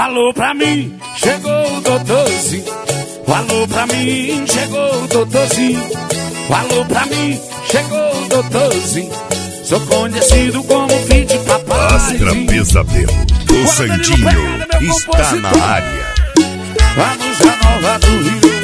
Alô pra mim, chegou o doutorzinho. Alô pra mim, chegou o doutorzinho. Alô pra mim, chegou o doutorzinho. Sou conhecido como filho de papai. Astra Pesadelo, o Santinho está na área. Vamos a Nova do Rio.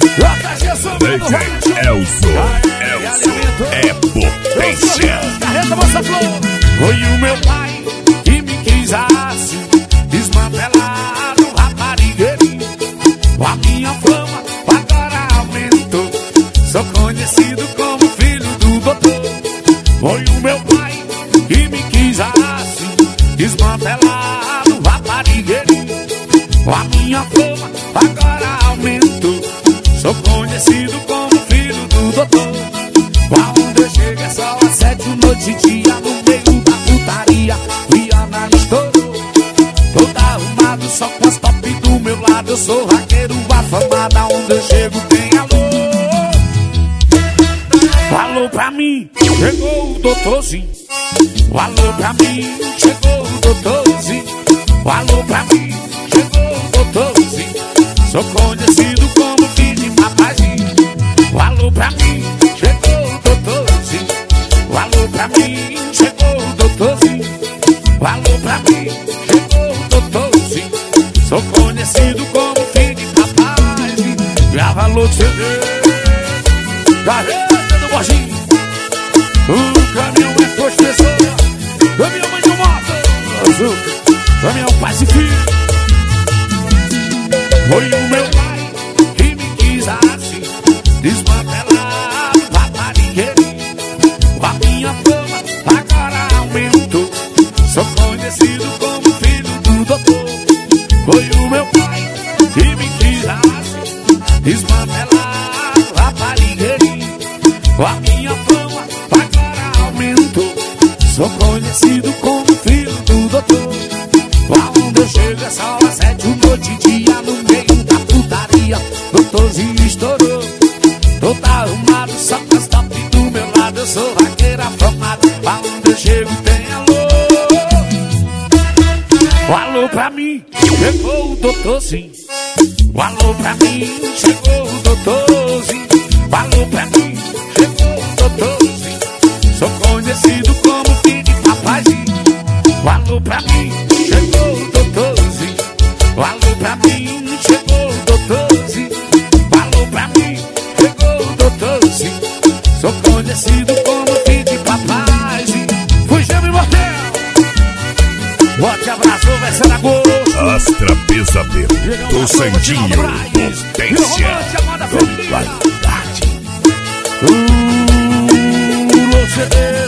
DJ Elzo é potência. Carreta vossa flor. Foi o meu pai que me quis assim, desmantelado, raparigueirinho. A minha fama agora aumentou. Sou conhecido como filho do doutor. Foi o meu pai que me quis assim, desmantelado, raparigueirinho. A minha fama agora aumentou. Sou conhecido como filho do doutor. Aonde eu chego é só às 7 noite e dia, no meio da putaria. Viana estourou, todo arrumado, só com as top do meu lado. Eu sou raqueiro afamado, aonde eu chego tem alô. Alô pra mim, chegou o doutorzinho. Alô pra mim, chegou o doutorzinho. Alô pra mim, chegou o doutorzinho. Sou conhecido como filho de papazinho. Alô pra mim, chegou o doutorzinho. Alô pra mim, chegou o doutorzinho. Alô pra mim, chegou o doutorzinho. Sou conhecido como filho de papazinho. Grava louco CD, carreta do Borginho. O caminhão é construção. Caminhão mãe de moto azul. Caminhão paz e filho. Foi o meu pai que me quis assim, desmantelado, raparigueirinho. A minha fama agora aumentou. Sou conhecido como filho do doutor. Foi o meu pai que me quis assim, desmantelado, raparigueirinho. A minha fama agora aumentou. Sou conhecido como filho do doutor. Aonde eu chego é só às 7 noite e dia, no meio da putaria. Doutorzinho estourou, todo arrumado, só com as top do meu lado. Eu sou vaqueiro afamado, aonde eu chego tem alô. Alô pra mim, chegou o doutorzinho. Alô pra mim, chegou o doutorzinho. Alô pra mim, chegou o doutorzinho. Sou conhecido como filho de papazinho. Alô pra mim, chegou o doutorzinho. Alô pra mim, chegou o doutorzinho. Alô pra mim, chegou o doutorzinho. Sou conhecido como filho de papazinho. Fui Gêmeo Mortel. Forte abraço, vai ser na gol. Astra Pesadelo, o Santinho, potência, com qualidade. CD.